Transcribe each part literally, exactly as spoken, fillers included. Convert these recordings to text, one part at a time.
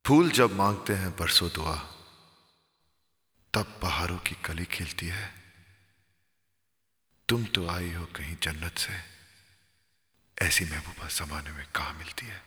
फूल जब मांगते हैं बरसों दुआ, तब बहारों की कली खिलती है। तुम तो आई हो कहीं जन्नत से, ऐसी महबूबा ज़माने में कहाँ मिलती है।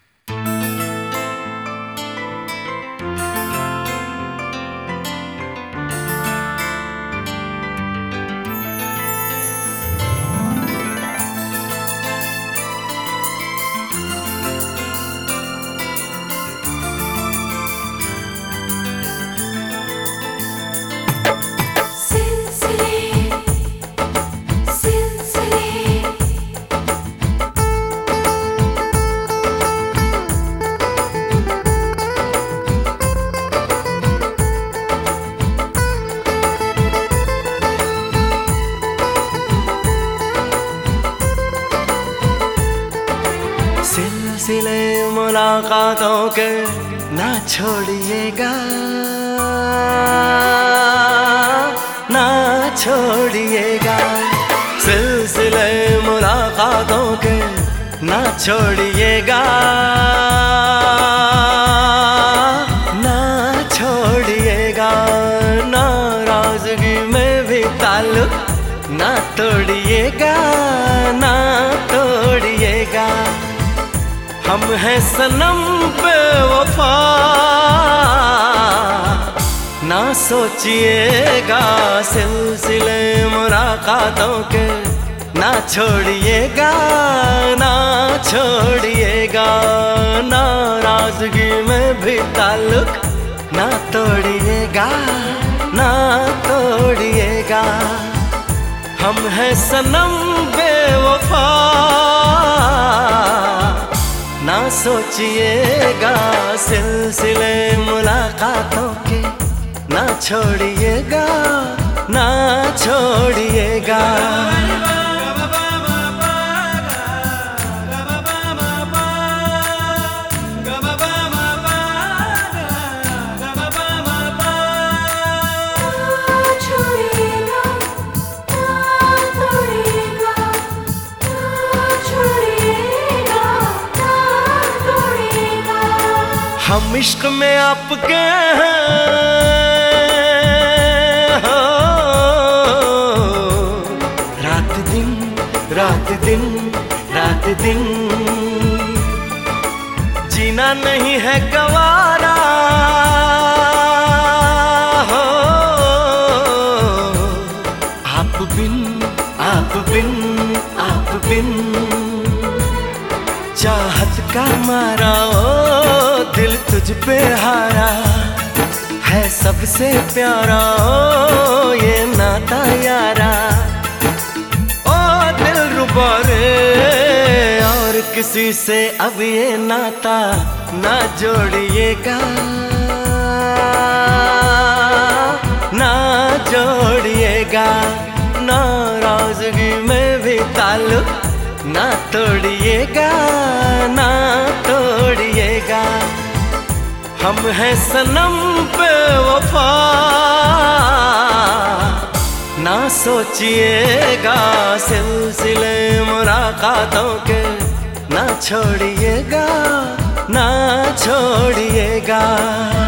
सिलसिले मुलाकातों के ना छोड़िएगा, ना छोड़िएगा। सिलसिले मुलाकातों के ना छोड़िएगा, ना छोड़िएगा। नाराज़गी में भी ताल्लुक ना तोड़िएगा, ना तोड़िएगा। हम हैं सनम बेवफा, ना सोचिएगा। सिलसिले मुलाकातों के ना छोड़िएगा, ना छोड़िएगा। नाराज़गी में भी ताल्लुक ना तोड़िएगा, ना तोड़िएगा। हम हैं सनम बेवफा, ना सोचिएगा। सिलसिले मुलाकातों के ना छोड़िएगा, ना छोड़िएगा। हम इश्क में आपके हैं, हो रात दिन रात दिन रात दिन। जीना नहीं है गवारा, हो आप बिन आप बिन आप बिन। चाहत का मारा ओ दिल तुझ पे हारा है, सबसे प्यारा ओ ये नाता यारा। ओ दिल रुबा रे, और किसी से अब ये नाता ना जोड़िएगा, ना जोड़िएगा। नाराज़गी में भी ताल्लुक ना तोड़िएगा, ना तोड़िएगा। हम हैं सनम बेवफा, ना सोचिएगा। सिलसिले मुलाकातों के ना छोड़िएगा, ना छोड़िएगा।